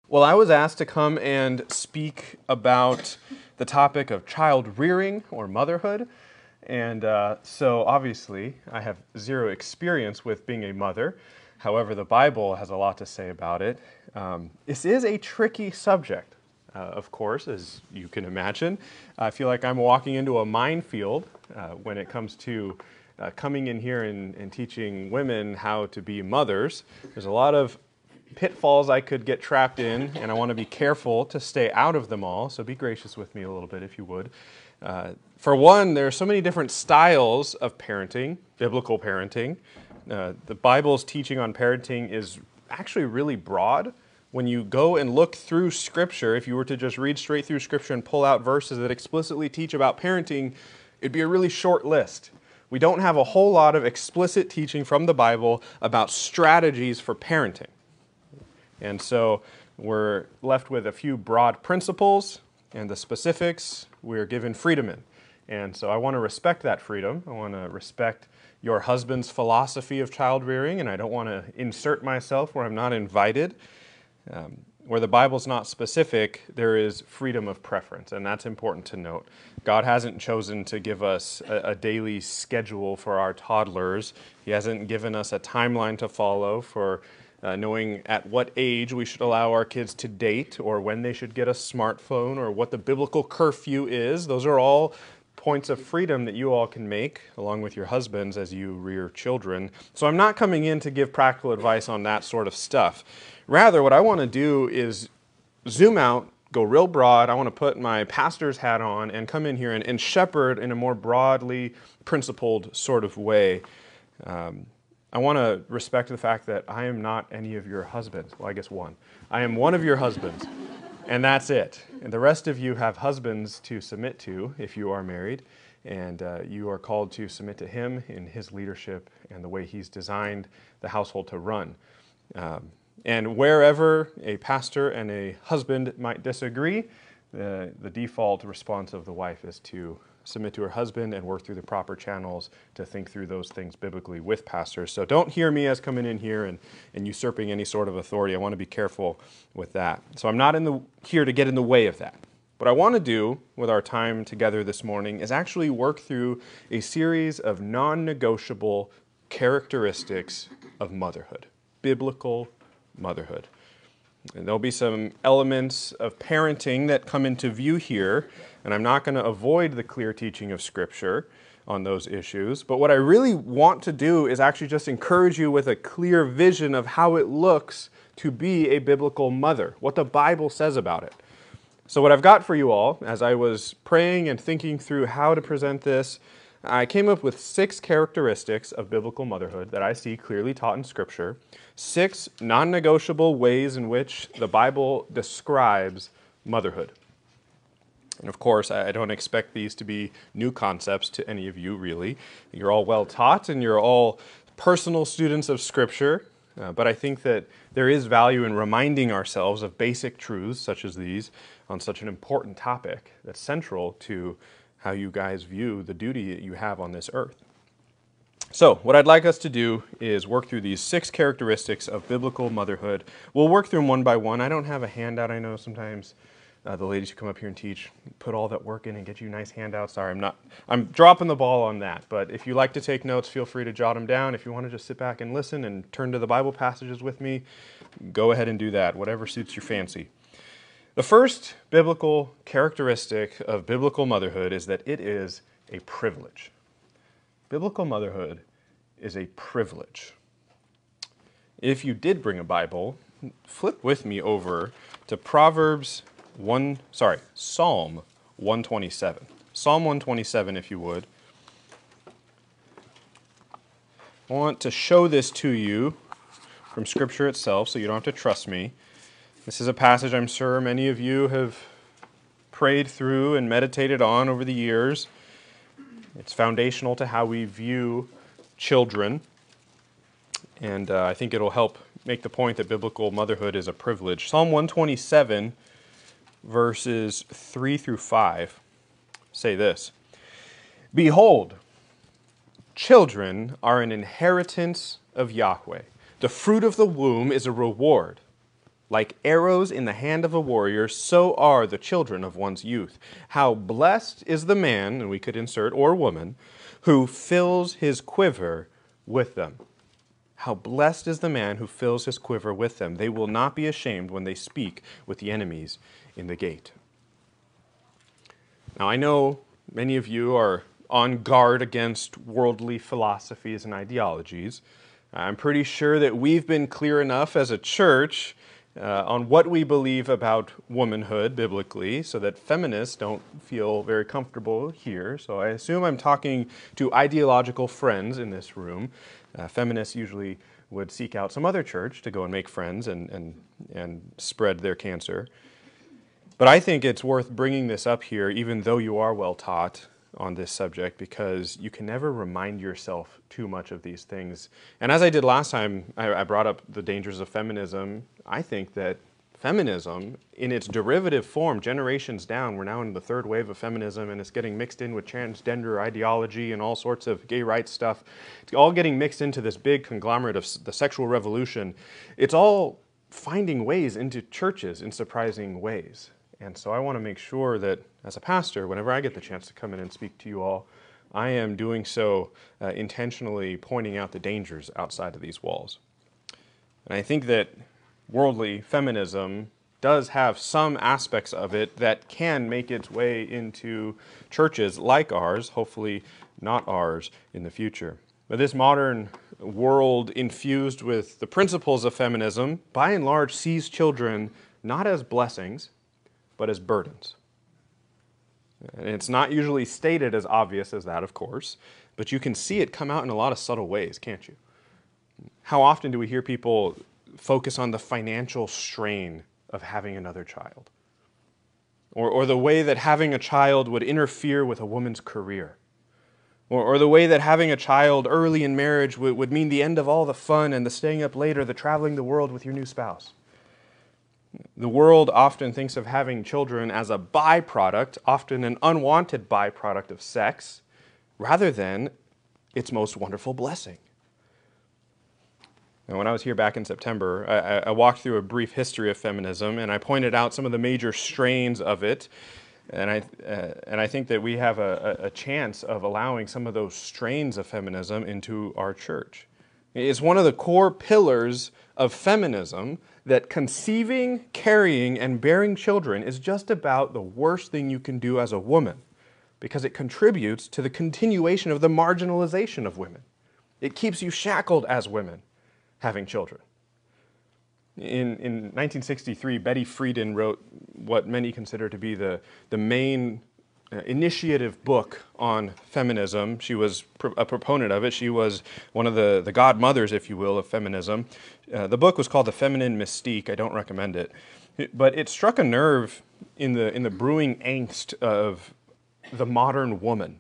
Well, I was asked to come and speak about the topic of child rearing or motherhood. And so obviously I have zero experience with being a mother. However, the Bible has a lot to say about it. This is a tricky subject, of course, as you can imagine. I feel like I'm walking into a minefield when it comes to coming in here and teaching women how to be mothers. There's a lot of pitfalls I could get trapped in, and I want to be careful to stay out of them all, so be gracious with me a little bit if you would. For one, there are so many different styles of parenting, biblical parenting. The Bible's teaching on parenting is actually really broad. When you go and look through Scripture, if you were to just read straight through Scripture and pull out verses that explicitly teach about parenting, it'd be a really short list. We don't have a whole lot of explicit teaching from the Bible about strategies for parenting. And so we're left with a few broad principles, and the specifics we're given freedom in. And so I want to respect that freedom. I want to respect your husband's philosophy of child rearing, and I don't want to insert myself where I'm not invited. Where the Bible's not specific, there is freedom of preference, and that's important to note. God hasn't chosen to give us a daily schedule for our toddlers. He hasn't given us a timeline to follow for knowing at what age we should allow our kids to date, or when they should get a smartphone, or what the biblical curfew is. Those are all points of freedom that you all can make, along with your husbands, as you rear children. So I'm not coming in to give practical advice on that sort of stuff. Rather, what I want to do is zoom out, go real broad. I want to put my pastor's hat on and come in here and shepherd in a more broadly principled sort of way. I want to respect the fact that I am not any of your husbands. Well, I guess one. I am one of your husbands, and that's it. And the rest of you have husbands to submit to if you are married, and you are called to submit to him in his leadership and the way he's designed the household to run. And wherever a pastor and a husband might disagree, the default response of the wife is to submit to her husband and work through the proper channels to think through those things biblically with pastors. So don't hear me as coming in here and usurping any sort of authority. I want to be careful with that. So I'm not here to get in the way of that. What I want to do with our time together this morning is actually work through a series of non-negotiable characteristics of motherhood, biblical motherhood. And there'll be some elements of parenting that come into view here, and I'm not going to avoid the clear teaching of Scripture on those issues. But what I really want to do is actually just encourage you with a clear vision of how it looks to be a biblical mother, what the Bible says about it. So what I've got for you all, as I was praying and thinking through how to present this, I came up with 6 characteristics of biblical motherhood that I see clearly taught in Scripture, 6 non-negotiable ways in which the Bible describes motherhood. And of course, I don't expect these to be new concepts to any of you, really. You're all well taught and you're all personal students of Scripture, but I think that there is value in reminding ourselves of basic truths such as these on such an important topic that's central to how you guys view the duty that you have on this earth. So, what I'd like us to do is work through these 6 characteristics of biblical motherhood. We'll work through them one by one. I don't have a handout. I know sometimes the ladies who come up here and teach put all that work in and get you nice handouts. Sorry, I'm dropping the ball on that. But if you like to take notes, feel free to jot them down. If you want to just sit back and listen and turn to the Bible passages with me, go ahead and do that, whatever suits your fancy. The first biblical characteristic of biblical motherhood is that it is a privilege. Biblical motherhood is a privilege. If you did bring a Bible, flip with me over to Psalm 127. Psalm 127, if you would. I want to show this to you from Scripture itself, so you don't have to trust me. This is a passage I'm sure many of you have prayed through and meditated on over the years. It's foundational to how we view children, and I think it'll help make the point that biblical motherhood is a privilege. Psalm 127, verses 3 through 5, say this: Behold, children are an inheritance of Yahweh. The fruit of the womb is a reward. Like arrows in the hand of a warrior, so are the children of one's youth. How blessed is the man, and we could insert, or woman, who fills his quiver with them. How blessed is the man who fills his quiver with them. They will not be ashamed when they speak with the enemies in the gate. Now, I know many of you are on guard against worldly philosophies and ideologies. I'm pretty sure that we've been clear enough as a church on what we believe about womanhood biblically so that feminists don't feel very comfortable here. So I assume I'm talking to ideological friends in this room. Feminists usually would seek out some other church to go and make friends and spread their cancer. But I think it's worth bringing this up here, even though you are well taught on this subject, because you can never remind yourself too much of these things. And as I did last time, I brought up the dangers of feminism. I think that feminism, in its derivative form, generations down, we're now in the third wave of feminism, and it's getting mixed in with transgender ideology and all sorts of gay rights stuff. It's all getting mixed into this big conglomerate of the sexual revolution. It's all finding ways into churches in surprising ways. And so I want to make sure that, as a pastor, whenever I get the chance to come in and speak to you all, I am doing so intentionally pointing out the dangers outside of these walls. And I think that worldly feminism does have some aspects of it that can make its way into churches like ours, hopefully not ours in the future. But this modern world infused with the principles of feminism, by and large, sees children not as blessings, but as burdens. And it's not usually stated as obvious as that, of course, but you can see it come out in a lot of subtle ways, can't you? How often do we hear people focus on the financial strain of having another child? Or the way that having a child would interfere with a woman's career? Or the way that having a child early in marriage would mean the end of all the fun and the staying up later, the traveling the world with your new spouse? The world often thinks of having children as a byproduct, often an unwanted byproduct of sex, rather than its most wonderful blessing. Now, when I was here back in September, I walked through a brief history of feminism, and I pointed out some of the major strains of it. And I think that we have a chance of allowing some of those strains of feminism into our church. It's one of the core pillars of feminism that conceiving, carrying, and bearing children is just about the worst thing you can do as a woman, because it contributes to the continuation of the marginalization of women. It keeps you shackled as women, having children. In 1963, Betty Friedan wrote what many consider to be the main initiative book on feminism. She was a proponent of it. She was one of the godmothers, if you will, of feminism. The book was called The Feminine Mystique. I don't recommend it. But it struck a nerve in the brewing angst of the modern woman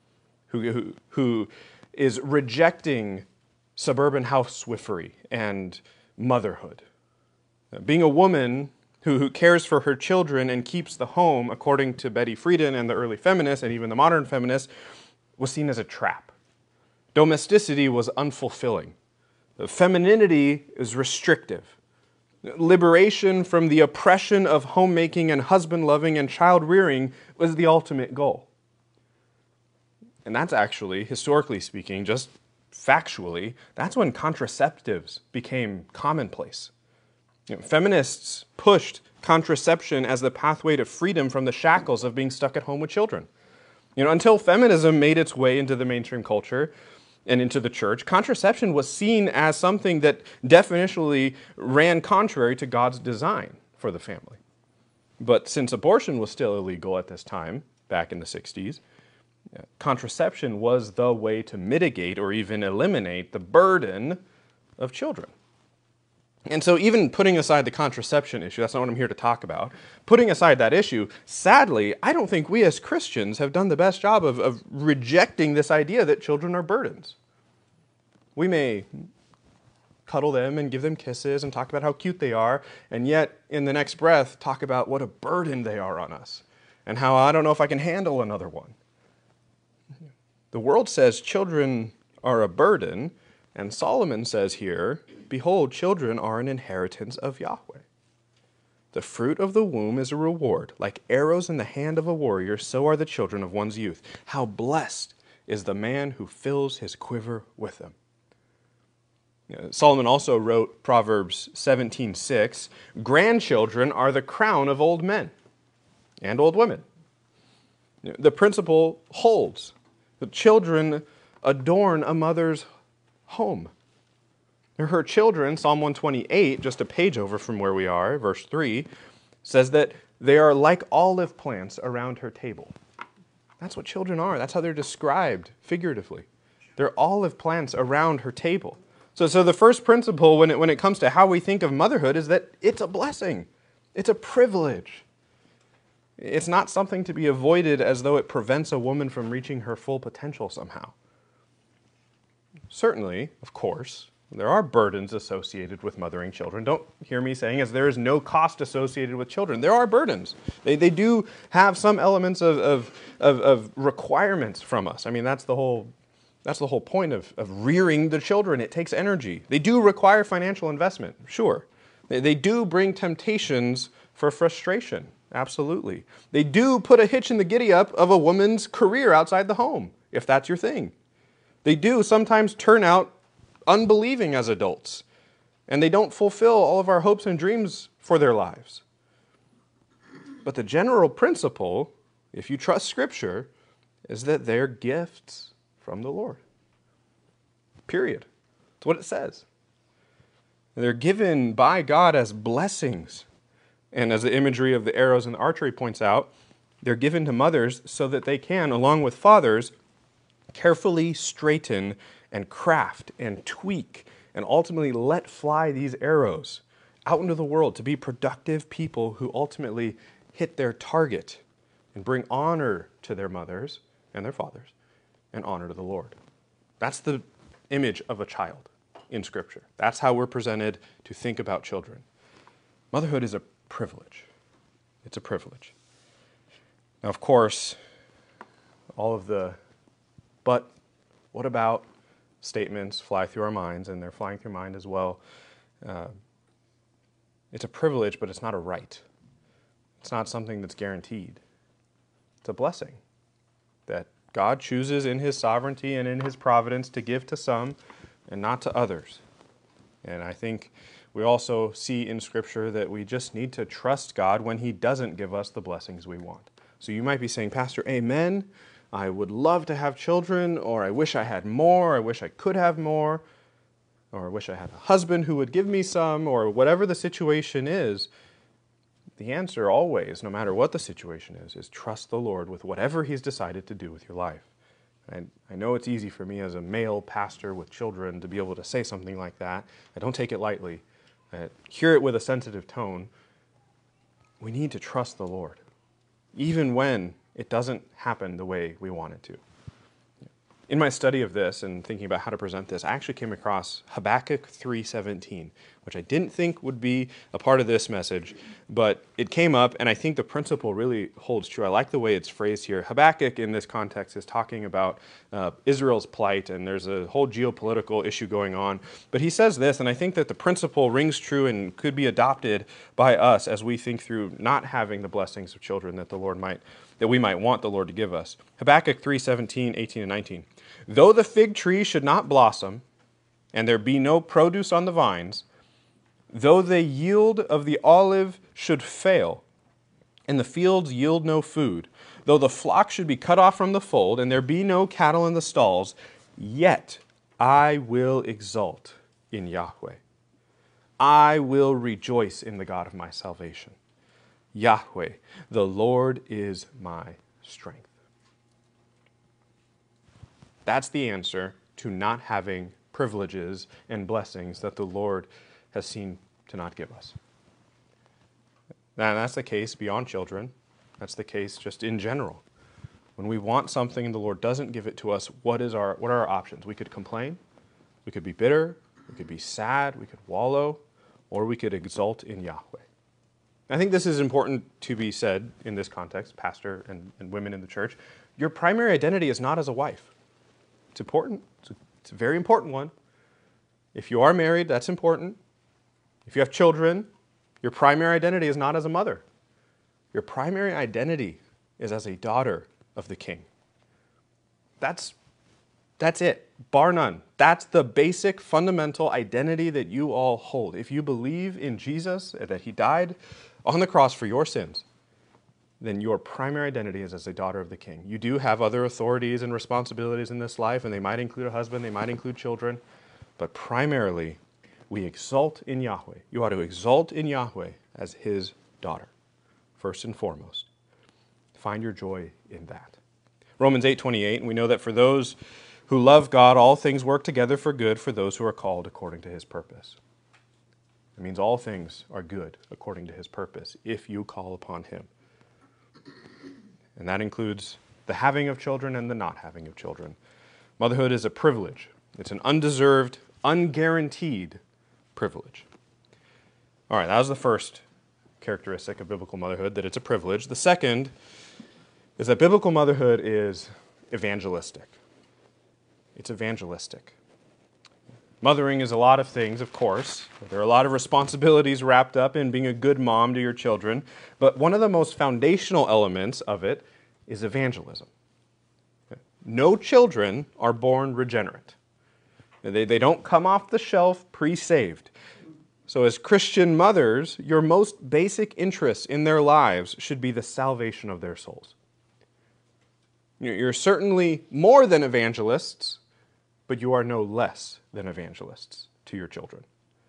who is rejecting suburban housewifery and motherhood. Being a woman who cares for her children and keeps the home, according to Betty Friedan and the early feminists and even the modern feminists, was seen as a trap. Domesticity was unfulfilling. Femininity is restrictive. Liberation from the oppression of homemaking and husband-loving and child-rearing was the ultimate goal. And that's actually, historically speaking, just factually, that's when contraceptives became commonplace. Feminists pushed contraception as the pathway to freedom from the shackles of being stuck at home with children. Until feminism made its way into the mainstream culture and into the church, contraception was seen as something that definitionally ran contrary to God's design for the family. But since abortion was still illegal at this time, back in the 60s, contraception was the way to mitigate or even eliminate the burden of children. And so even putting aside the contraception issue, that's not what I'm here to talk about, putting aside that issue, sadly, I don't think we as Christians have done the best job of rejecting this idea that children are burdens. We may cuddle them and give them kisses and talk about how cute they are, and yet in the next breath talk about what a burden they are on us and how I don't know if I can handle another one. The world says children are a burden, and Solomon says here, behold, children are an inheritance of Yahweh. The fruit of the womb is a reward. Like arrows in the hand of a warrior, so are the children of one's youth. How blessed is the man who fills his quiver with them. Solomon also wrote Proverbs 17:6, grandchildren are the crown of old men and old women. The principle holds. The children adorn a mother's home. Her children, Psalm 128, just a page over from where we are, verse 3, says that they are like olive plants around her table. That's what children are. That's how they're described figuratively. They're olive plants around her table. So the first principle when it comes to how we think of motherhood is that it's a blessing. It's a privilege. It's not something to be avoided as though it prevents a woman from reaching her full potential somehow. Certainly, of course, there are burdens associated with mothering children. Don't hear me saying as there is no cost associated with children. There are burdens. They do have some elements of requirements from us. I mean, that's the whole point of rearing the children. It takes energy. They do require financial investment, sure. They do bring temptations for frustration, absolutely. They do put a hitch in the giddy-up of a woman's career outside the home, if that's your thing. They do sometimes turn out unbelieving as adults, and they don't fulfill all of our hopes and dreams for their lives. But the general principle, if you trust Scripture, is that they're gifts from the Lord. Period. That's what it says. They're given by God as blessings. And as the imagery of the arrows and the archery points out, they're given to mothers so that they can, along with fathers, carefully straighten and craft and tweak and ultimately let fly these arrows out into the world to be productive people who ultimately hit their target and bring honor to their mothers and their fathers and honor to the Lord. That's the image of a child in Scripture. That's how we're presented to think about children. Motherhood is a privilege. It's a privilege. Now, of course, all of the but what about statements fly through our minds, and they're flying through mine as well. It's a privilege, but it's not a right. It's not something that's guaranteed. It's a blessing that God chooses in His sovereignty and in His providence to give to some and not to others. And I think we also see in Scripture that we just need to trust God when He doesn't give us the blessings we want. So you might be saying, Pastor, amen. I would love to have children, or I wish I had more, or I wish I could have more, or I wish I had a husband who would give me some, or whatever the situation is. The answer always, no matter what the situation is trust the Lord with whatever He's decided to do with your life. And I know it's easy for me as a male pastor with children to be able to say something like that. I don't take it lightly. I hear it with a sensitive tone. We need to trust the Lord, even when it doesn't happen the way we want it to. In my study of this and thinking about how to present this, I actually came across Habakkuk 3:17, which I didn't think would be a part of this message, but it came up, and I think the principle really holds true. I like the way it's phrased here. Habakkuk, in this context, is talking about Israel's plight, and there's a whole geopolitical issue going on. But he says this, and I think that the principle rings true and could be adopted by us as we think through not having the blessings of children that we might want the Lord to give us. Habakkuk 3:17, 18, and 19. Though the fig tree should not blossom, and there be no produce on the vines, though the yield of the olive should fail, and the fields yield no food, though the flock should be cut off from the fold, and there be no cattle in the stalls, yet I will exult in Yahweh. I will rejoice in the God of my salvation. Yahweh, the Lord is my strength. That's the answer to not having privileges and blessings that the Lord has seen to not give us. Now, that's the case beyond children. That's the case just in general. When we want something and the Lord doesn't give it to us, what are our options? We could complain, we could be bitter, we could be sad, we could wallow, or we could exult in Yahweh. I think this is important to be said in this context, pastor and women in the church. Your primary identity is not as a wife. It's important. It's a very important one. If you are married, that's important. If you have children, Your primary identity is not as a mother. Your primary identity is as a daughter of the King. That's it, bar none. That's the basic fundamental identity that you all hold. If you believe in Jesus, that he died on the cross for your sins, then your primary identity is as a daughter of the King. You do have other authorities and responsibilities in this life, and they might include a husband, they might include children, but primarily, we exalt in Yahweh. You ought to exalt in Yahweh as his daughter, first and foremost. Find your joy in that. Romans 8:28, and we know that for those who love God, all things work together for good for those who are called according to his purpose. It means all things are good according to his purpose if you call upon him. And that includes the having of children and the not having of children. Motherhood is a privilege. It's an undeserved, unguaranteed privilege. All right, that was the first characteristic of biblical motherhood, that it's a privilege. The second is that biblical motherhood is evangelistic. It's evangelistic. Mothering is a lot of things, of course. There are a lot of responsibilities wrapped up in being a good mom to your children, but one of the most foundational elements of it is evangelism. No children are born regenerate. They don't come off the shelf pre-saved. So as Christian mothers, your most basic interest in their lives should be the salvation of their souls. You're certainly more than evangelists, but you are no less than evangelists to your children.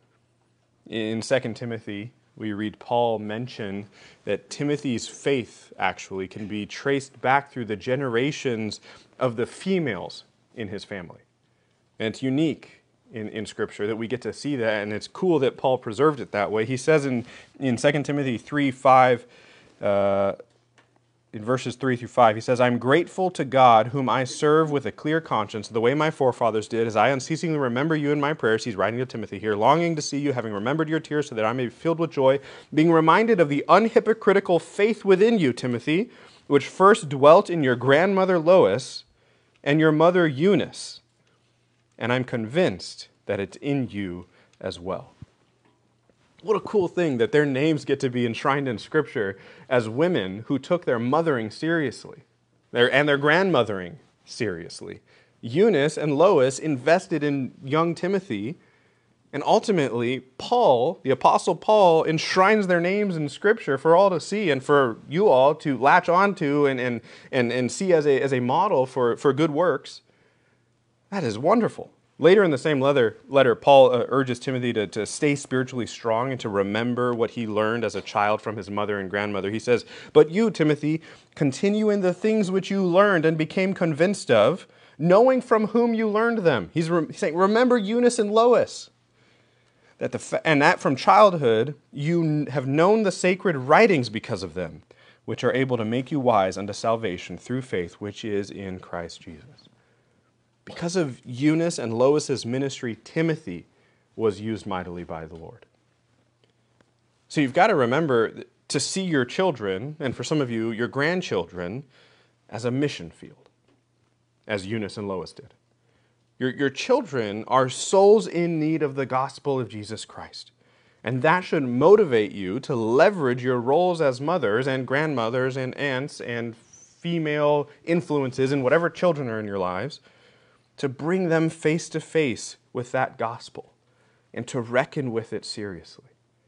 In 2 Timothy, we read Paul mention that Timothy's faith actually can be traced back through the generations of the females in his family. And it's unique in Scripture that we get to see that, and it's cool that Paul preserved it that way. He says in 2 Timothy 3:5, in verses 3 through 5, he says, "I'm grateful to God, whom I serve with a clear conscience, the way my forefathers did, as I unceasingly remember you in my prayers." He's writing to Timothy here, "longing to see you, having remembered your tears, so that I may be filled with joy, being reminded of the unhypocritical faith within you, Timothy, which first dwelt in your grandmother Lois and your mother Eunice. And I'm convinced that it's in you as well." What a cool thing that their names get to be enshrined in Scripture as women who took their mothering seriously, and their grandmothering seriously. Eunice and Lois invested in young Timothy, and ultimately Paul, the Apostle Paul, enshrines their names in Scripture for all to see and for you all to latch onto and see as a model for good works. That is wonderful. Later in the same letter, Paul urges Timothy to stay spiritually strong and to remember what he learned as a child from his mother and grandmother. He says, "But you, Timothy, continue in the things which you learned and became convinced of, knowing from whom you learned them." He's saying, remember Eunice and Lois. And that from childhood you have known the sacred writings because of them, which are able to make you wise unto salvation through faith which is in Christ Jesus. Because of Eunice and Lois's ministry, Timothy was used mightily by the Lord. So you've got to remember to see your children, and for some of you, your grandchildren, as a mission field, as Eunice and Lois did. Your children are souls in need of the gospel of Jesus Christ. And that should motivate you to leverage your roles as mothers and grandmothers and aunts and female influences in whatever children are in your lives, to bring them face to face with that gospel and to reckon with it seriously.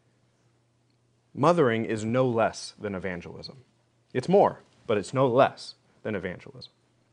Mothering is no less than evangelism. It's more, but it's no less than evangelism.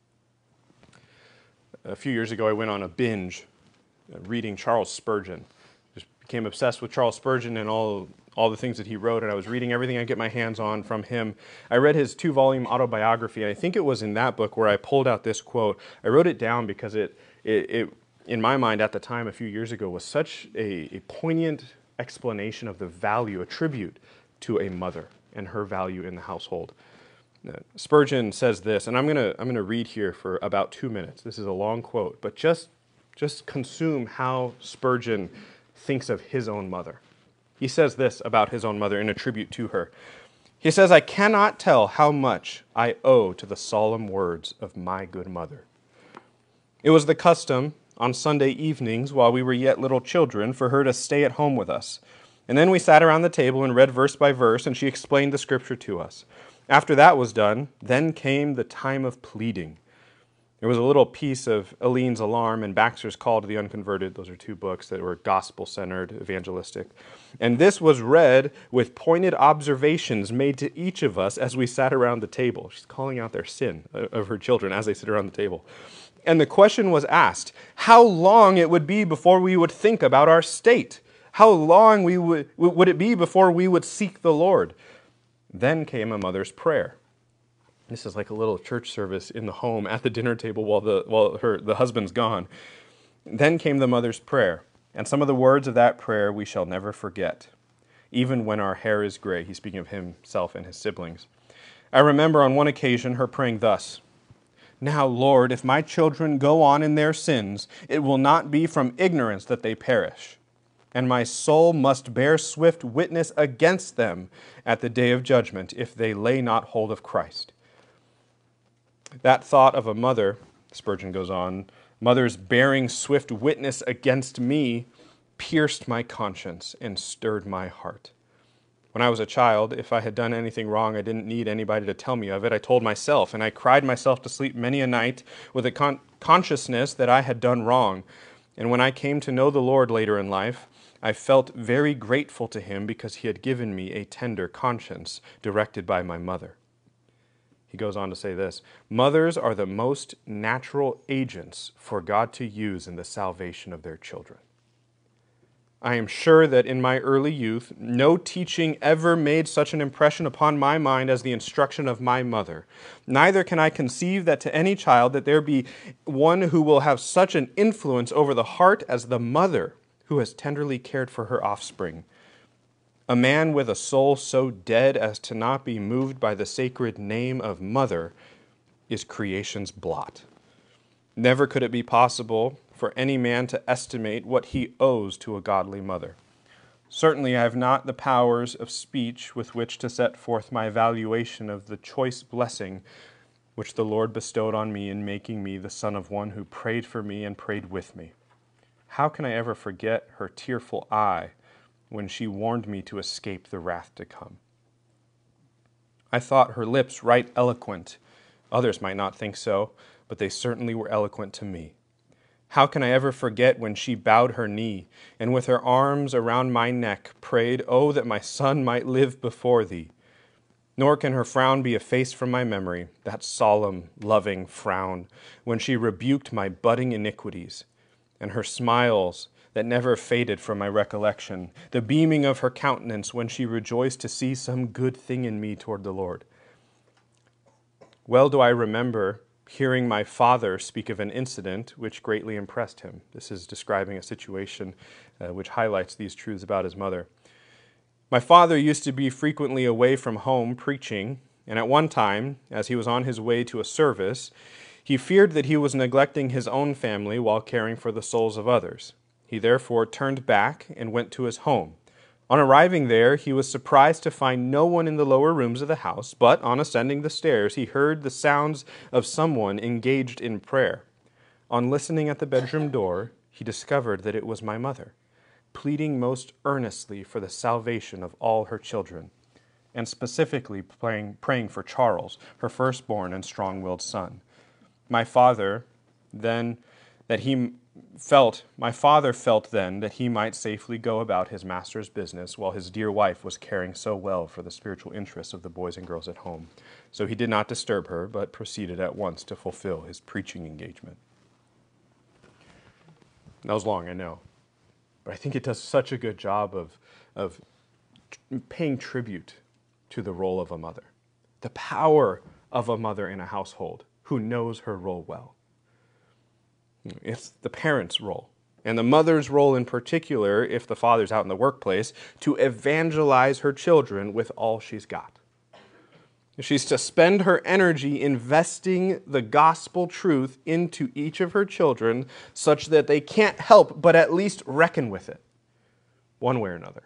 A few years ago, I went on a binge reading Charles Spurgeon. Just became obsessed with Charles Spurgeon and all the things that he wrote, and I was reading everything I could get my hands on from him. I read his 2-volume autobiography, and I think it was in that book where I pulled out this quote. I wrote it down because it in my mind at the time, a few years ago, was such a poignant explanation of the value, a tribute to a mother and her value in the household. Spurgeon says this, and I'm gonna read here for about 2 minutes. This is a long quote, but just consume how Spurgeon thinks of his own mother. He says this about his own mother in a tribute to her. He says, "I cannot tell how much I owe to the solemn words of my good mother. It was the custom on Sunday evenings while we were yet little children for her to stay at home with us, And then we sat around the table and read verse by verse, and she explained the scripture to us. After that was done, then came the time of pleading. There was a little piece of Aline's Alarm and Baxter's Call to the Unconverted. Those are two books that were gospel-centered, evangelistic. And this was read with pointed observations made to each of us as we sat around the table. She's calling out their sin of her children as they sit around the table. And the question was asked, how long it would be before we would think about our state? How long would it be before we would seek the Lord? Then came a mother's prayer. This is like a little church service in the home at the dinner table while the husband's gone. Then came the mother's prayer, and some of the words of that prayer we shall never forget. Even when our hair is gray, he's speaking of himself and his siblings. I remember on one occasion her praying thus, "Now, Lord, if my children go on in their sins, it will not be from ignorance that they perish. And my soul must bear swift witness against them at the day of judgment if they lay not hold of Christ." That thought of a mother, Spurgeon goes on, mothers bearing swift witness against me, pierced my conscience and stirred my heart. When I was a child, if I had done anything wrong, I didn't need anybody to tell me of it. I told myself, and I cried myself to sleep many a night with a consciousness that I had done wrong. And when I came to know the Lord later in life, I felt very grateful to Him because He had given me a tender conscience directed by my mother. He goes on to say this, mothers are the most natural agents for God to use in the salvation of their children. I am sure that in my early youth, no teaching ever made such an impression upon my mind as the instruction of my mother. Neither can I conceive that to any child that there be one who will have such an influence over the heart as the mother who has tenderly cared for her offspring. A man with a soul so dead as to not be moved by the sacred name of mother is creation's blot. Never could it be possible for any man to estimate what he owes to a godly mother. Certainly I have not the powers of speech with which to set forth my valuation of the choice blessing which the Lord bestowed on me in making me the son of one who prayed for me and prayed with me. How can I ever forget her tearful eye when she warned me to escape the wrath to come? I thought her lips right eloquent. Others might not think so, but they certainly were eloquent to me. How can I ever forget when she bowed her knee, and with her arms around my neck prayed, "Oh, that my son might live before thee." Nor can her frown be effaced from my memory, that solemn, loving frown, when she rebuked my budding iniquities, and her smiles that never faded from my recollection, the beaming of her countenance when she rejoiced to see some good thing in me toward the Lord. Well do I remember hearing my father speak of an incident which greatly impressed him. This is describing a situation which highlights these truths about his mother. My father used to be frequently away from home preaching, and at one time, as he was on his way to a service, he feared that he was neglecting his own family while caring for the souls of others. He therefore turned back and went to his home. On arriving there, he was surprised to find no one in the lower rooms of the house, but on ascending the stairs, he heard the sounds of someone engaged in prayer. On listening at the bedroom door, he discovered that it was my mother, pleading most earnestly for the salvation of all her children, and specifically praying for Charles, her firstborn and strong-willed son. My father felt then that he might safely go about his master's business while his dear wife was caring so well for the spiritual interests of the boys and girls at home. So he did not disturb her, but proceeded at once to fulfill his preaching engagement. That was long, I know. But I think it does such a good job of paying tribute to the role of a mother, the power of a mother in a household who knows her role well. It's the parent's role, and the mother's role in particular, if the father's out in the workplace, to evangelize her children with all she's got. She's to spend her energy investing the gospel truth into each of her children such that they can't help but at least reckon with it, one way or another.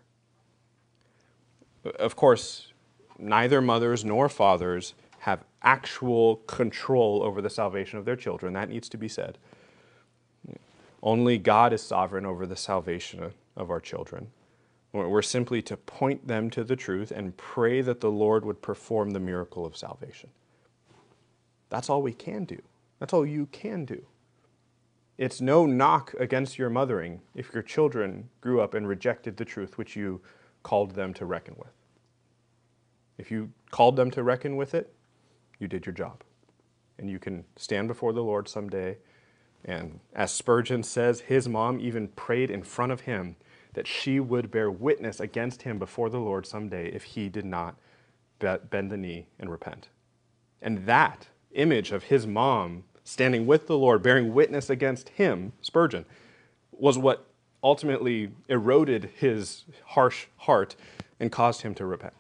Of course, neither mothers nor fathers have actual control over the salvation of their children. That needs to be said. Only God is sovereign over the salvation of our children. We're simply to point them to the truth and pray that the Lord would perform the miracle of salvation. That's all we can do. That's all you can do. It's no knock against your mothering if your children grew up and rejected the truth which you called them to reckon with. If you called them to reckon with it, you did your job. And you can stand before the Lord someday. And as Spurgeon says, his mom even prayed in front of him that she would bear witness against him before the Lord someday if he did not bend the knee and repent. And that image of his mom standing with the Lord, bearing witness against him, Spurgeon, was what ultimately eroded his harsh heart and caused him to repent.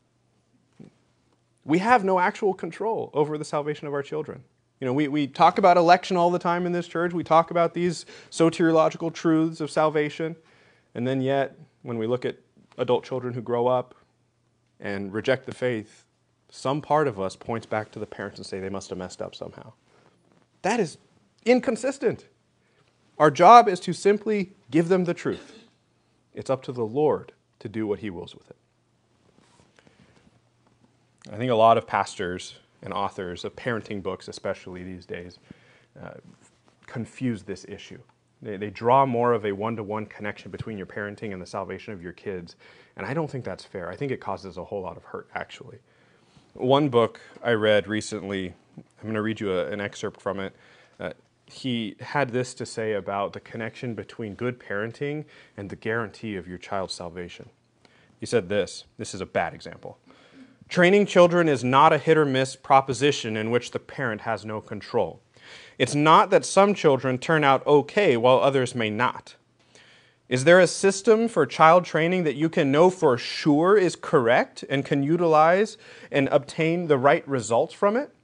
We have no actual control over the salvation of our children. You know, we talk about election all the time in this church. We talk about these soteriological truths of salvation. And then yet, when we look at adult children who grow up and reject the faith, some part of us points back to the parents and say they must have messed up somehow. That is inconsistent. Our job is to simply give them the truth. It's up to the Lord to do what he wills with it. I think a lot of pastors and authors of parenting books, especially these days, confuse this issue. They draw more of a one-to-one connection between your parenting and the salvation of your kids, and I don't think that's fair. I think it causes a whole lot of hurt, actually. One book I read recently, I'm going to read you an excerpt from it. He had this to say about the connection between good parenting and the guarantee of your child's salvation. He said this is a bad example. Training children is not a hit-or-miss proposition in which the parent has no control. It's not that some children turn out okay while others may not. Is there a system for child training that you can know for sure is correct and can utilize and obtain the right results from it?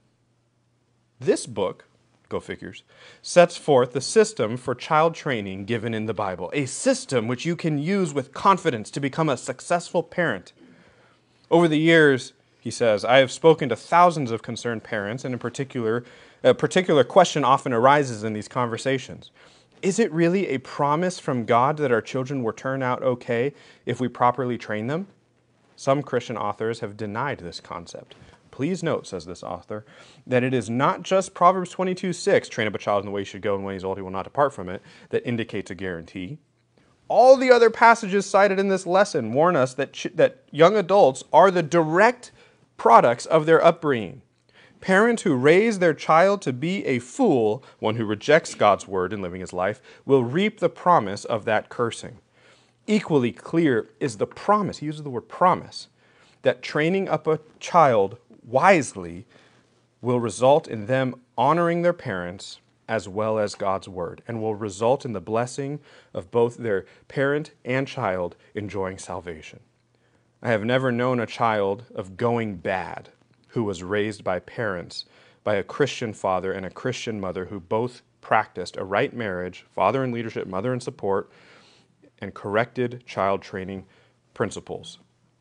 This book, go figures, sets forth the system for child training given in the Bible, a system which you can use with confidence to become a successful parent. Over the years, he says, I have spoken to thousands of concerned parents, and in particular, a particular question often arises in these conversations. Is it really a promise from God that our children will turn out okay if we properly train them? Some Christian authors have denied this concept. Please note, says this author, that it is not just Proverbs 22:6, train up a child in the way he should go, and when he's old he will not depart from it, that indicates a guarantee. All the other passages cited in this lesson warn us that young adults are the direct products of their upbringing. Parents who raise their child to be a fool, one who rejects God's word in living his life, will reap the promise of that cursing. Equally clear is the promise, he uses the word promise, that training up a child wisely will result in them honoring their parents as well as God's word, and will result in the blessing of both their parent and child enjoying salvation. I have never known a child of going bad who was raised by parents, by a Christian father and a Christian mother who both practiced a right marriage, father in leadership, mother in support, and corrected child training principles.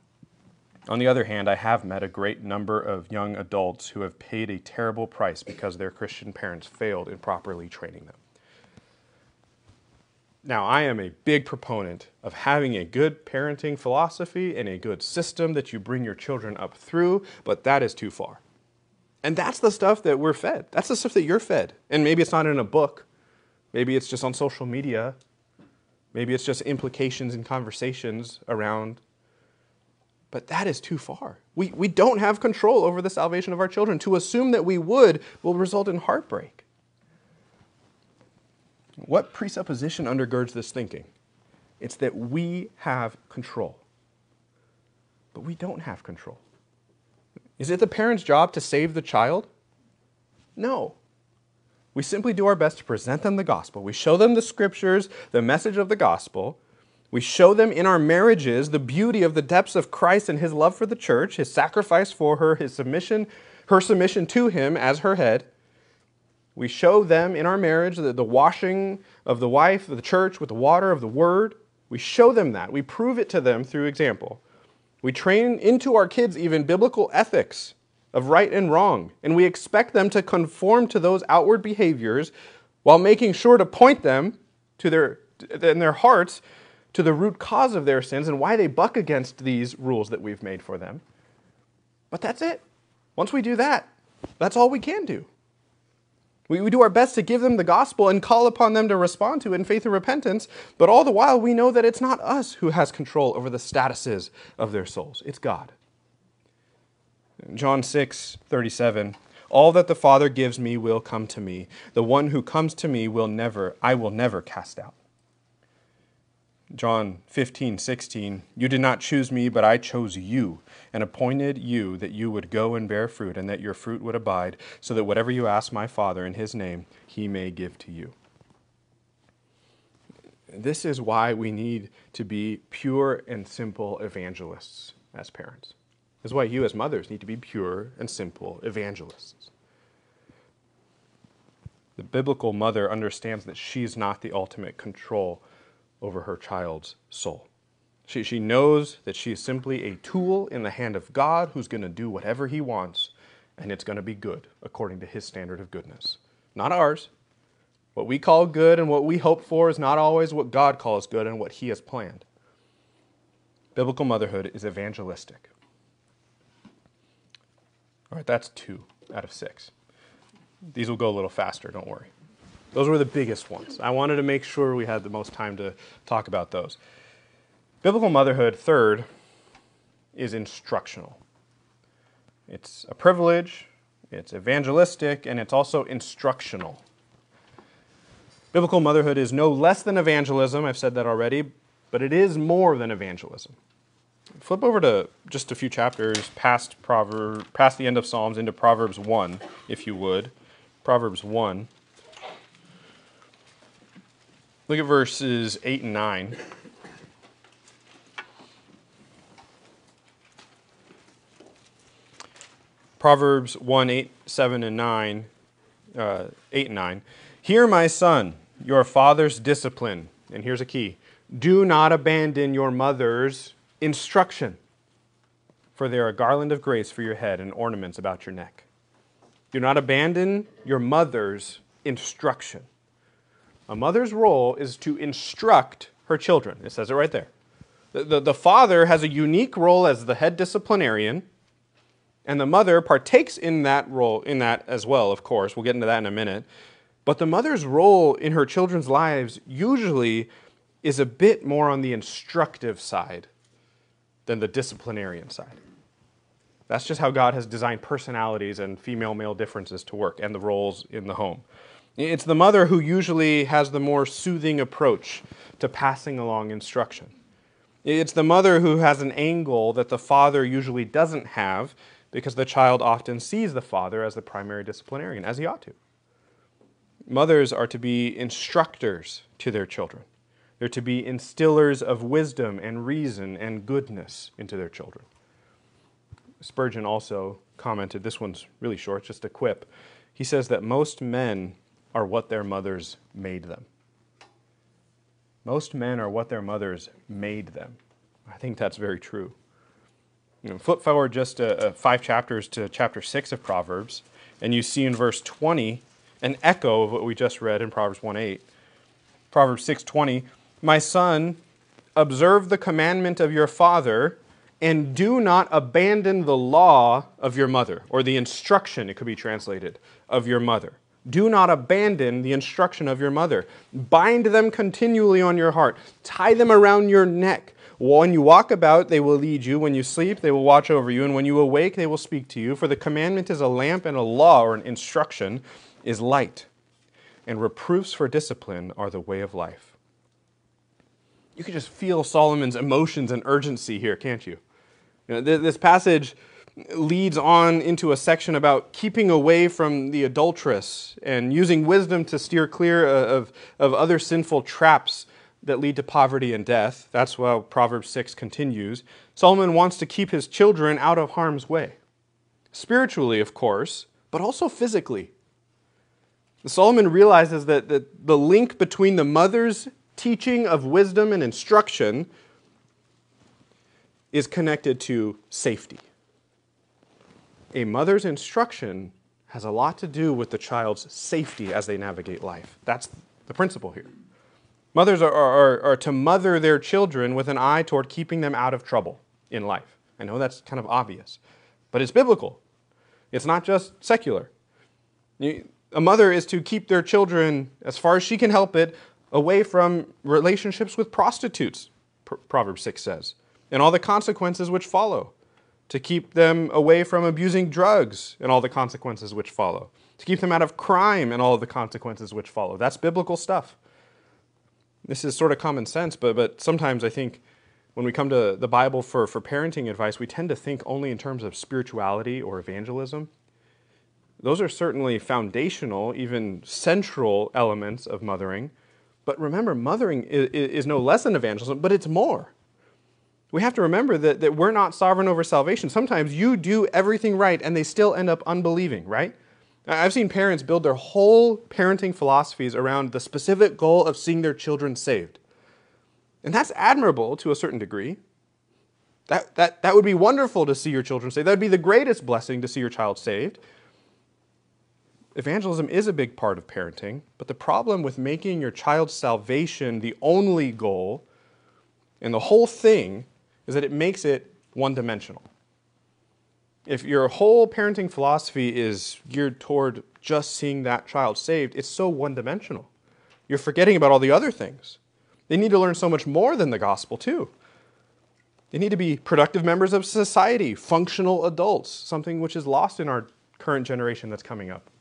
On the other hand, I have met a great number of young adults who have paid a terrible price because their Christian parents failed in properly training them. Now, I am a big proponent of having a good parenting philosophy and a good system that you bring your children up through, but that is too far. And that's the stuff that we're fed. That's the stuff that you're fed. And maybe it's not in a book. Maybe it's just on social media. Maybe it's just implications and conversations around. But that is too far. We don't have control over the salvation of our children. To assume that we would will result in heartbreak. What presupposition undergirds this thinking? It's that we have control. But we don't have control. Is it the parent's job to save the child? No. We simply do our best to present them the gospel. We show them the scriptures, the message of the gospel. We show them in our marriages the beauty of the depths of Christ and his love for the church, his sacrifice for her, her submission to him as her head. We show them in our marriage the washing of the wife of the church with the water of the word. We show them that. We prove it to them through example. We train into our kids even biblical ethics of right and wrong, and we expect them to conform to those outward behaviors while making sure to point them to in their hearts to the root cause of their sins and why they buck against these rules that we've made for them. But that's it. Once we do that, that's all we can do. We do our best to give them the gospel and call upon them to respond to it in faith and repentance, but all the while we know that it's not us who has control over the statuses of their souls. It's God. John 6:37, all that the Father gives me will come to me. The one who comes to me I will never cast out. John 15:16, you did not choose me, but I chose you and appointed you that you would go and bear fruit and that your fruit would abide, so that whatever you ask my Father in his name, he may give to you. This is why we need to be pure and simple evangelists as parents. This is why you as mothers need to be pure and simple evangelists. The biblical mother understands that she's not the ultimate control over her child's soul. She knows that she is simply a tool in the hand of God who's going to do whatever he wants, and it's going to be good according to his standard of goodness. Not ours. What we call good and what we hope for is not always what God calls good and what he has planned. Biblical motherhood is evangelistic. All right, that's 2 out of 6. These will go a little faster, don't worry. Those were the biggest ones. I wanted to make sure we had the most time to talk about those. Biblical motherhood, third, is instructional. It's a privilege, it's evangelistic, and it's also instructional. Biblical motherhood is no less than evangelism, I've said that already, but it is more than evangelism. Flip over to just a few chapters past the end of Psalms into Proverbs 1, if you would. Proverbs 1. Look at verses 8 and 9. Proverbs 1, 8, 7, and 9, 8 and 9. Hear, my son, your father's discipline. And here's a key. Do not abandon your mother's instruction, for they are a garland of grace for your head and ornaments about your neck. Do not abandon your mother's instruction. A mother's role is to instruct her children. It says it right there. The father has a unique role as the head disciplinarian, and the mother partakes in that role, in that as well, of course. We'll get into that in a minute. But the mother's role in her children's lives usually is a bit more on the instructive side than the disciplinarian side. That's just how God has designed personalities and female-male differences to work, and the roles in the home. It's the mother who usually has the more soothing approach to passing along instruction. It's the mother who has an angle that the father usually doesn't have, because the child often sees the father as the primary disciplinarian, as he ought to. Mothers are to be instructors to their children. They're to be instillers of wisdom and reason and goodness into their children. Spurgeon also commented, this one's really short, just a quip. He says that most men are what their mothers made them. Most men are what their mothers made them. I think that's very true. Flip forward just 5 chapters to chapter 6 of Proverbs, and you see in verse 20 an echo of what we just read in Proverbs 1:8. Proverbs 6:20, my son, observe the commandment of your father, and do not abandon the law of your mother, or the instruction, it could be translated, of your mother. Do not abandon the instruction of your mother. Bind them continually on your heart. Tie them around your neck. When you walk about, they will lead you. When you sleep, they will watch over you. And when you awake, they will speak to you. For the commandment is a lamp, and a law, or an instruction, is light. And reproofs for discipline are the way of life. You can just feel Solomon's emotions and urgency here, can't you? This passage leads on into a section about keeping away from the adulteress and using wisdom to steer clear of other sinful traps that lead to poverty and death. That's why Proverbs 6 continues. Solomon wants to keep his children out of harm's way. Spiritually, of course, but also physically. Solomon realizes that the link between the mother's teaching of wisdom and instruction is connected to safety. A mother's instruction has a lot to do with the child's safety as they navigate life. That's the principle here. Mothers are to mother their children with an eye toward keeping them out of trouble in life. I know that's kind of obvious, but it's biblical. It's not just secular. A mother is to keep their children, as far as she can help it, away from relationships with prostitutes, Proverbs 6 says, and all the consequences which follow. To keep them away from abusing drugs and all the consequences which follow. To keep them out of crime and all of the consequences which follow. That's biblical stuff. This is sort of common sense, but sometimes I think when we come to the Bible for parenting advice, we tend to think only in terms of spirituality or evangelism. Those are certainly foundational, even central elements of mothering. But remember, mothering is no less than evangelism, but it's more. We have to remember that we're not sovereign over salvation. Sometimes you do everything right and they still end up unbelieving, right? I've seen parents build their whole parenting philosophies around the specific goal of seeing their children saved. And that's admirable to a certain degree. That would be wonderful to see your children saved. That would be the greatest blessing to see your child saved. Evangelism is a big part of parenting, but the problem with making your child's salvation the only goal and the whole thing is that it makes it one-dimensional. If your whole parenting philosophy is geared toward just seeing that child saved, it's so one-dimensional. You're forgetting about all the other things. They need to learn so much more than the gospel, too. They need to be productive members of society, functional adults, something which is lost in our current generation that's coming up.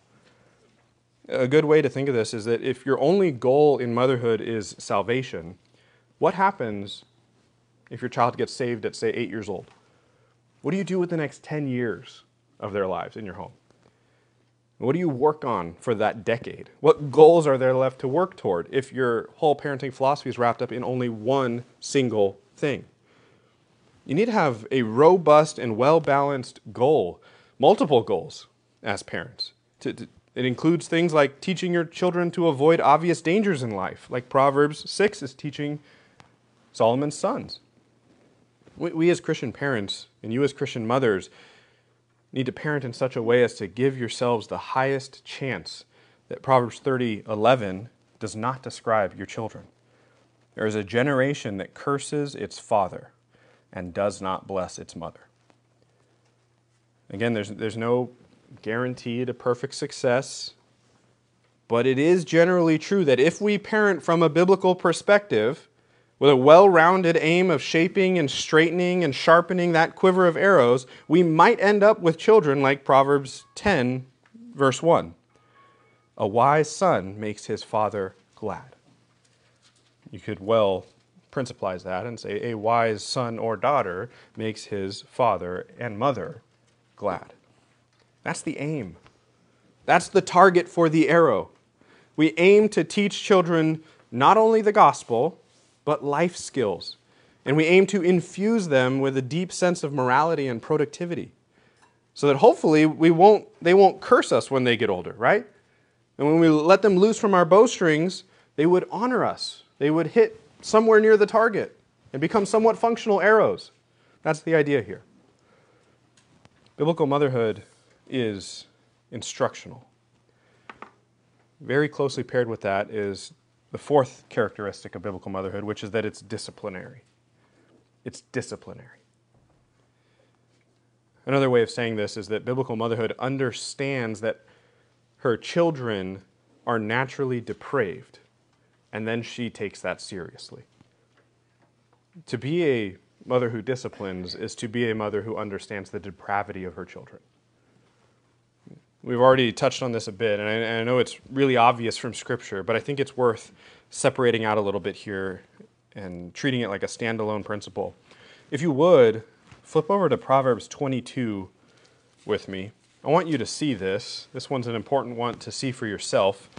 A good way to think of this is that if your only goal in motherhood is salvation, what happens if your child gets saved at, say, 8 years old? What do you do with the next 10 years of their lives in your home? What do you work on for that decade? What goals are there left to work toward if your whole parenting philosophy is wrapped up in only one single thing? You need to have a robust and well-balanced goal, multiple goals as parents. It includes things like teaching your children to avoid obvious dangers in life, like Proverbs 6 is teaching Solomon's sons. We as Christian parents and you as Christian mothers need to parent in such a way as to give yourselves the highest chance that Proverbs 30:11 does not describe your children. There is a generation that curses its father and does not bless its mother. Again, there's no guarantee to perfect success, but it is generally true that if we parent from a biblical perspective, with a well-rounded aim of shaping and straightening and sharpening that quiver of arrows, we might end up with children like Proverbs 10, verse 1. A wise son makes his father glad. You could well principlize that and say a wise son or daughter makes his father and mother glad. That's the aim. That's the target for the arrow. We aim to teach children not only the gospel, but life skills. And we aim to infuse them with a deep sense of morality and productivity so that hopefully they won't curse us when they get older, right? And when we let them loose from our bowstrings, they would honor us. They would hit somewhere near the target and become somewhat functional arrows. That's the idea here. Biblical motherhood is instructional. Very closely paired with that is the fourth characteristic of biblical motherhood, which is that it's disciplinary. It's disciplinary. Another way of saying this is that biblical motherhood understands that her children are naturally depraved, and then she takes that seriously. To be a mother who disciplines is to be a mother who understands the depravity of her children. We've already touched on this a bit, and I know it's really obvious from Scripture, but I think it's worth separating out a little bit here and treating it like a standalone principle. If you would, flip over to Proverbs 22 with me. I want you to see this. This one's an important one to see for yourself.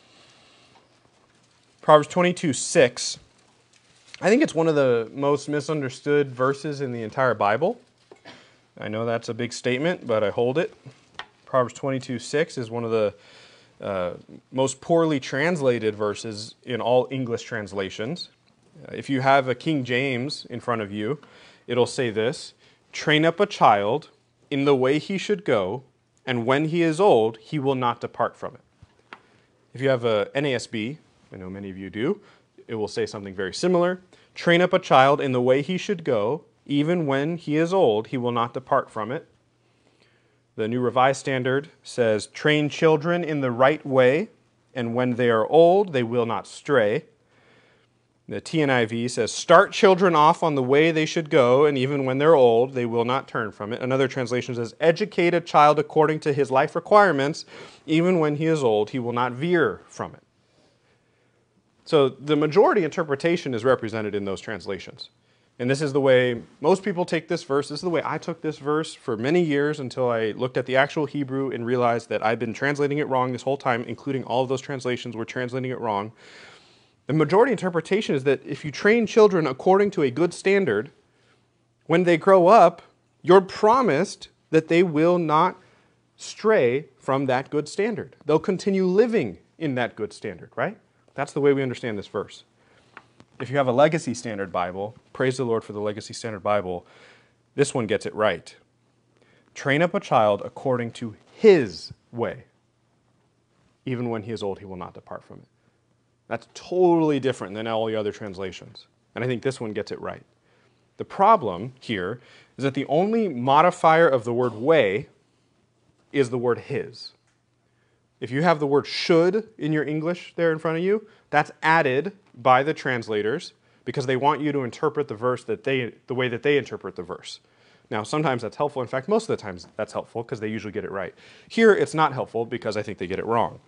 Proverbs 22:6. I think it's one of the most misunderstood verses in the entire Bible. I know that's a big statement, but I hold it. Proverbs 22:6 is one of the most poorly translated verses in all English translations. If you have a King James in front of you, it'll say this: "Train up a child in the way he should go, and when he is old, he will not depart from it." If you have a NASB, I know many of you do, it will say something very similar. Train up a child in the way he should go. Even when he is old, he will not depart from it. The New Revised Standard says, train children in the right way, and when they are old, they will not stray. The TNIV says, start children off on the way they should go, and even when they're old, they will not turn from it. Another translation says, educate a child according to his life requirements. Even when he is old, he will not veer from it. So the majority interpretation is represented in those translations. And this is the way most people take this verse. This is the way I took this verse for many years until I looked at the actual Hebrew and realized that I've been translating it wrong this whole time, including all of those translations were translating it wrong. The majority interpretation is that if you train children according to a good standard, when they grow up, you're promised that they will not stray from that good standard. They'll continue living in that good standard, right? That's the way we understand this verse. If you have a Legacy Standard Bible, praise the Lord for the Legacy Standard Bible, this one gets it right. Train up a child according to his way. Even when he is old, he will not depart from it. That's totally different than all the other translations. And I think this one gets it right. The problem here is that the only modifier of the word way is the word his. If you have the word should in your English there in front of you, that's added by the translators because they want you to interpret the verse the way that they interpret the verse. Now, sometimes that's helpful. In fact, most of the times that's helpful because they usually get it right. Here, it's not helpful because I think they get it wrong.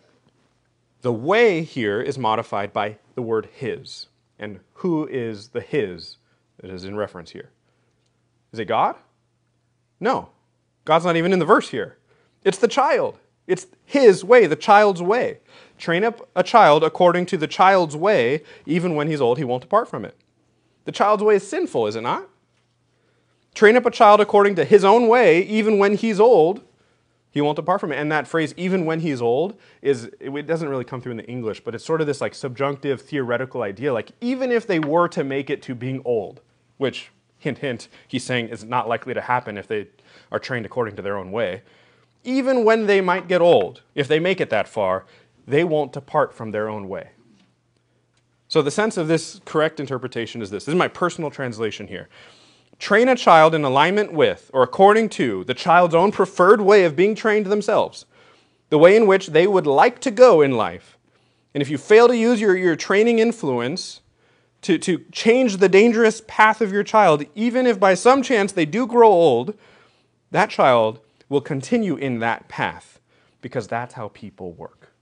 The way here is modified by the word his. And who is the his that is in reference here? Is it God? No. God's not even in the verse here. It's the child. It's his way, the child's way. Train up a child according to the child's way. Even when he's old, he won't depart from it. The child's way is sinful, is it not? Train up a child according to his own way. Even when he's old, he won't depart from it. And that phrase, even when he's old, it doesn't really come through in the English, but it's sort of this like subjunctive theoretical idea. Like even if they were to make it to being old, which, hint, hint, he's saying is not likely to happen if they are trained according to their own way. Even when they might get old, if they make it that far, they won't depart from their own way. So the sense of this correct interpretation is this. This is my personal translation here. Train a child in alignment with, or according to, the child's own preferred way of being trained themselves, the way in which they would like to go in life. And if you fail to use your training influence to change the dangerous path of your child, even if by some chance they do grow old, that child will continue in that path because that's how people work.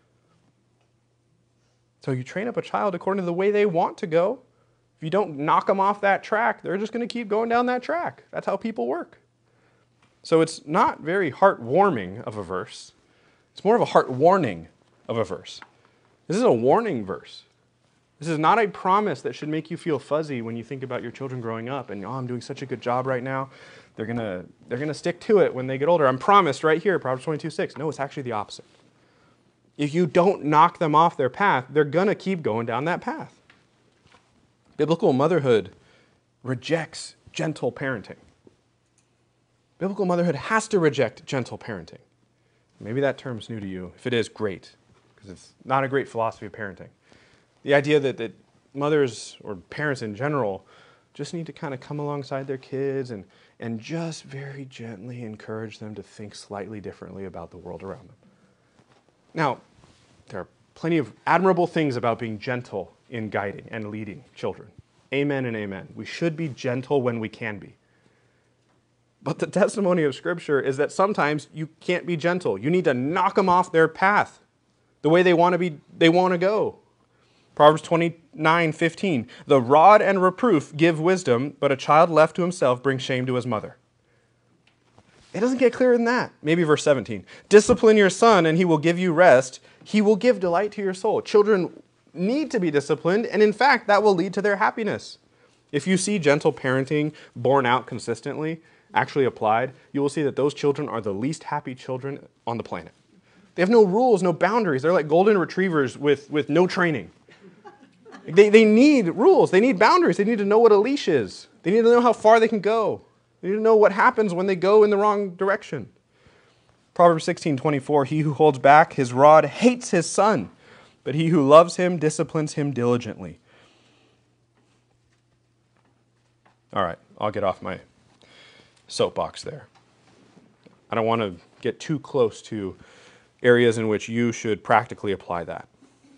So you train up a child according to the way they want to go. If you don't knock them off that track, they're just going to keep going down that track. That's how people work. So it's not very heartwarming of a verse. It's more of a heart warning of a verse. This is a warning verse. This is not a promise that should make you feel fuzzy when you think about your children growing up and, oh, I'm doing such a good job right now. They're gonna stick to it when they get older. I'm promised right here, Proverbs 22:6. No, it's actually the opposite. If you don't knock them off their path, they're gonna keep going down that path. Biblical motherhood rejects gentle parenting. Biblical motherhood has to reject gentle parenting. Maybe that term's new to you. If it is, great, because it's not a great philosophy of parenting. The idea that mothers or parents in general just need to kind of come alongside their kids and just very gently encourage them to think slightly differently about the world around them. Now, there are plenty of admirable things about being gentle in guiding and leading children. Amen and amen. We should be gentle when we can be. But the testimony of Scripture is that sometimes you can't be gentle. You need to knock them off their path, the way they want to go. Proverbs 29:15. The rod and reproof give wisdom, but a child left to himself brings shame to his mother. It doesn't get clearer than that. Maybe verse 17. Discipline your son, and he will give you rest. He will give delight to your soul. Children need to be disciplined, and in fact, that will lead to their happiness. If you see gentle parenting borne out consistently, actually applied, you will see that those children are the least happy children on the planet. They have no rules, no boundaries. They're like golden retrievers with no training. They need rules. They need boundaries. They need to know what a leash is. They need to know how far they can go. They need to know what happens when they go in the wrong direction. Proverbs 16:24, he who holds back his rod hates his son, but he who loves him disciplines him diligently. All right, I'll get off my soapbox there. I don't want to get too close to areas in which you should practically apply that.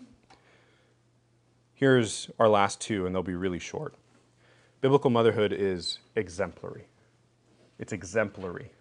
Here's our last two, and they'll be really short. Biblical motherhood is exemplary. It's exemplary.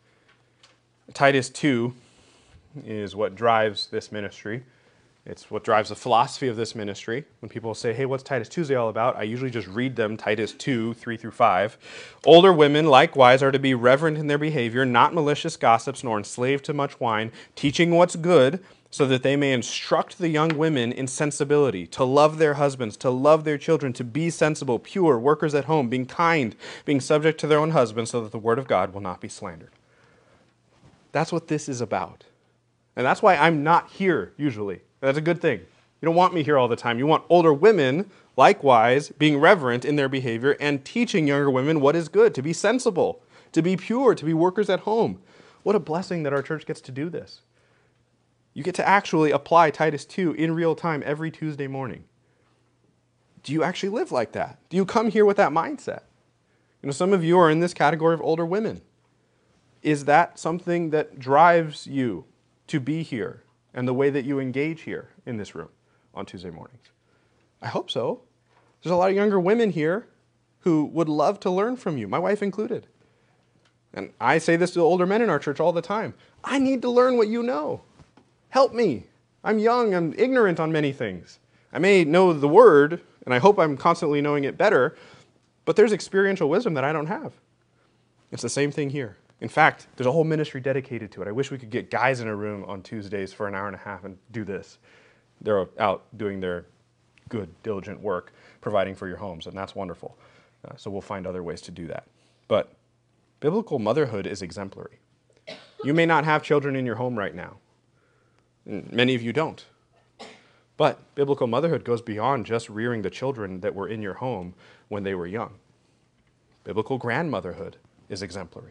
Titus 2 is what drives this ministry. It's what drives the philosophy of this ministry. When people say, hey, what's Titus 2 all about? I usually just read them Titus 2, 3 through 5. Older women likewise are to be reverent in their behavior, not malicious gossips, nor enslaved to much wine, teaching what's good, so that they may instruct the young women in sensibility, to love their husbands, to love their children, to be sensible, pure, workers at home, being kind, being subject to their own husbands, so that the word of God will not be slandered. That's what this is about. And that's why I'm not here usually. That's a good thing. You don't want me here all the time. You want older women, likewise, being reverent in their behavior and teaching younger women what is good, to be sensible, to be pure, to be workers at home. What a blessing that our church gets to do this. You get to actually apply Titus 2 in real time every Tuesday morning. Do you actually live like that? Do you come here with that mindset? You know, some of you are in this category of older women. Is that something that drives you to be here and the way that you engage here in this room on Tuesday mornings? I hope so. There's a lot of younger women here who would love to learn from you, my wife included. And I say this to older men in our church all the time. I need to learn what you know. Help me. I'm young, I'm ignorant on many things. I may know the word, and I hope I'm constantly knowing it better, but there's experiential wisdom that I don't have. It's the same thing here. In fact, there's a whole ministry dedicated to it. I wish we could get guys in a room on Tuesdays for an hour and a half and do this. They're out doing their good, diligent work, providing for your homes, and that's wonderful. So we'll find other ways to do that. But biblical motherhood is exemplary. You may not have children in your home right now. Many of you don't. But biblical motherhood goes beyond just rearing the children that were in your home when they were young. Biblical grandmotherhood is exemplary.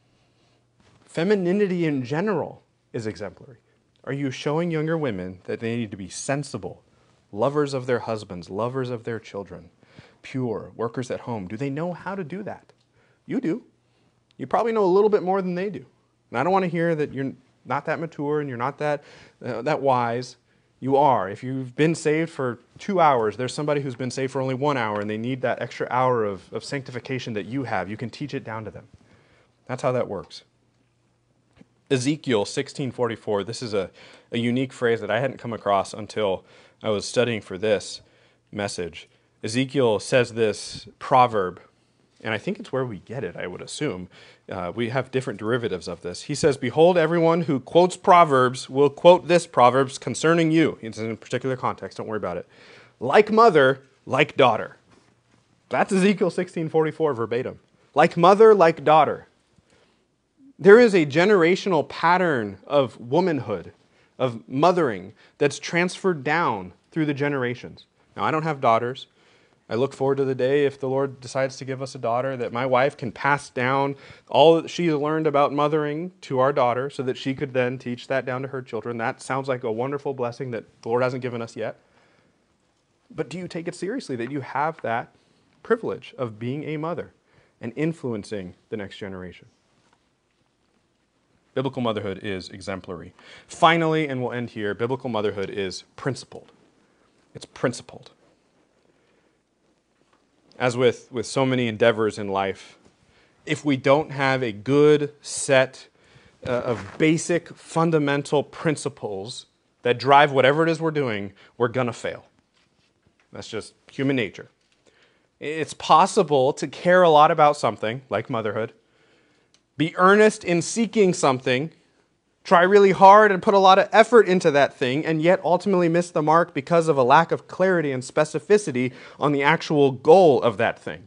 Femininity in general is exemplary. Are you showing younger women that they need to be sensible, lovers of their husbands, lovers of their children, pure, workers at home? Do they know how to do that? You do. You probably know a little bit more than they do. And I don't want to hear that you're not that mature and you're not that wise. You are. If you've been saved for 2 hours, there's somebody who's been saved for only 1 hour and they need that extra hour of sanctification that you have. You can teach it down to them. That's how that works. Ezekiel 16:44, this is a unique phrase that I hadn't come across until I was studying for this message. Ezekiel says this proverb, and I think it's where we get it, I would assume. We have different derivatives of this. He says, behold, everyone who quotes Proverbs will quote this Proverbs concerning you. It's in a particular context, don't worry about it. Like mother, like daughter. That's Ezekiel 16:44 verbatim. Like mother, like daughter. There is a generational pattern of womanhood, of mothering, that's transferred down through the generations. Now, I don't have daughters. I look forward to the day, if the Lord decides to give us a daughter, that my wife can pass down all that she learned about mothering to our daughter so that she could then teach that down to her children. That sounds like a wonderful blessing that the Lord hasn't given us yet. But do you take it seriously that you have that privilege of being a mother and influencing the next generation? Biblical motherhood is exemplary. Finally, and we'll end here, biblical motherhood is principled. It's principled. As with so many endeavors in life, if we don't have a good set of basic fundamental principles that drive whatever it is we're doing, we're going to fail. That's just human nature. It's possible to care a lot about something, like motherhood, be earnest in seeking something, try really hard and put a lot of effort into that thing, and yet ultimately miss the mark because of a lack of clarity and specificity on the actual goal of that thing.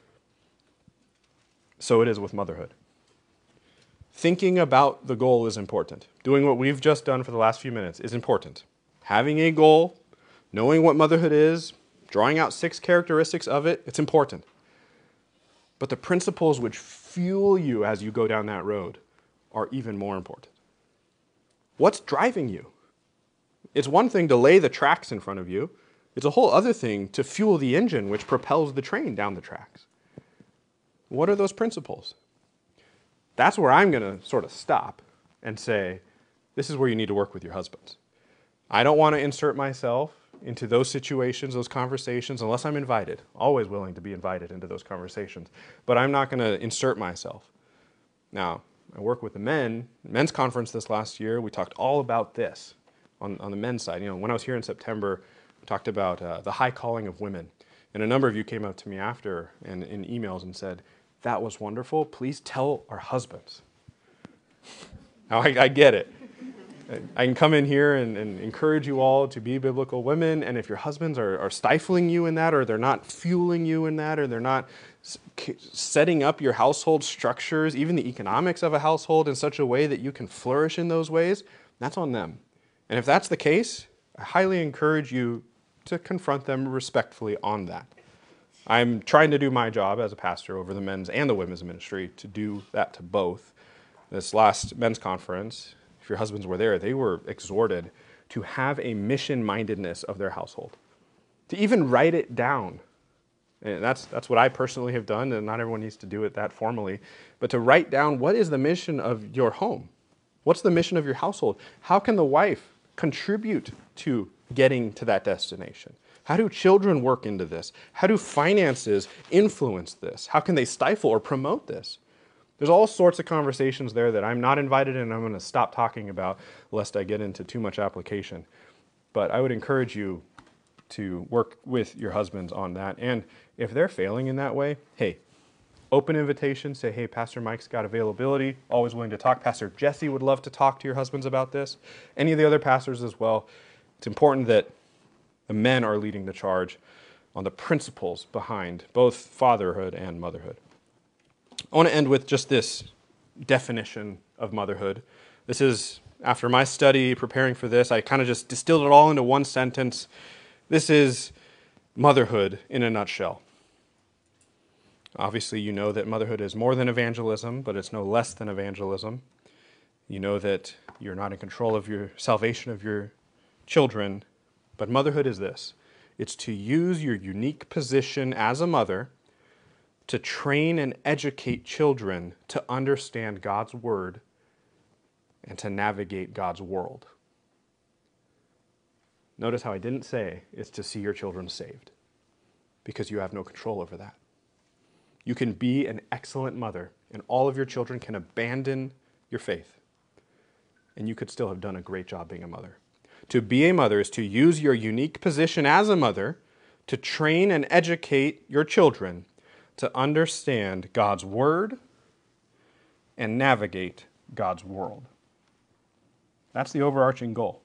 So it is with motherhood. Thinking about the goal is important. Doing what we've just done for the last few minutes is important. Having a goal, knowing what motherhood is, drawing out 6 characteristics of it, it's important. But the principles which fuel you as you go down that road are even more important. What's driving you? It's one thing to lay the tracks in front of you. It's a whole other thing to fuel the engine which propels the train down the tracks. What are those principles? That's where I'm going to sort of stop and say, this is where you need to work with your husbands. I don't want to insert myself into those situations, those conversations, unless I'm invited. Always willing to be invited into those conversations. But I'm not going to insert myself. Now, I work with the men's conference this last year. We talked all about this on the men's side. You know, when I was here in September, we talked about the high calling of women. And a number of you came up to me after and in emails and said, that was wonderful. Please tell our husbands. Now, I get it. I can come in here and encourage you all to be biblical women, and if your husbands are stifling you in that, or they're not fueling you in that, or they're not setting up your household structures, even the economics of a household in such a way that you can flourish in those ways, that's on them. And if that's the case, I highly encourage you to confront them respectfully on that. I'm trying to do my job as a pastor over the men's and the women's ministry to do that to both. This last men's conference, if your husbands were there, they were exhorted to have a mission-mindedness of their household, to even write it down. And that's what I personally have done, and not everyone needs to do it that formally, but to write down what is the mission of your home? What's the mission of your household? How can the wife contribute to getting to that destination? How do children work into this? How do finances influence this? How can they stifle or promote this? There's all sorts of conversations there that I'm not invited in and I'm going to stop talking about lest I get into too much application. But I would encourage you to work with your husbands on that. And if they're failing in that way, hey, open invitation, say, hey, Pastor Mike's got availability, always willing to talk. Pastor Jesse would love to talk to your husbands about this. Any of the other pastors as well. It's important that the men are leading the charge on the principles behind both fatherhood and motherhood. I want to end with just this definition of motherhood. This is, after my study, preparing for this, I kind of just distilled it all into one sentence. This is motherhood in a nutshell. Obviously, you know that motherhood is more than evangelism, but it's no less than evangelism. You know that you're not in control of your salvation of your children, but motherhood is this. It's to use your unique position as a mother to train and educate children to understand God's word and to navigate God's world. Notice how I didn't say it's to see your children saved, because you have no control over that. You can be an excellent mother, and all of your children can abandon your faith, and you could still have done a great job being a mother. To be a mother is to use your unique position as a mother to train and educate your children to understand God's word and navigate God's world. That's the overarching goal.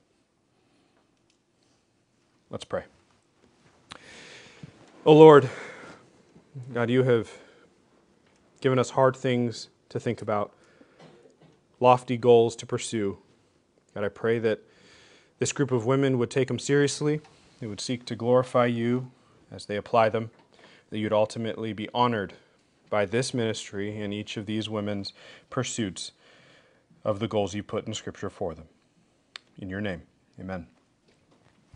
Let's pray. Oh Lord, God, you have given us hard things to think about, lofty goals to pursue. God, I pray that this group of women would take them seriously. They would seek to glorify you as they apply them, that you'd ultimately be honored by this ministry and each of these women's pursuits of the goals you put in Scripture for them. In your name, amen.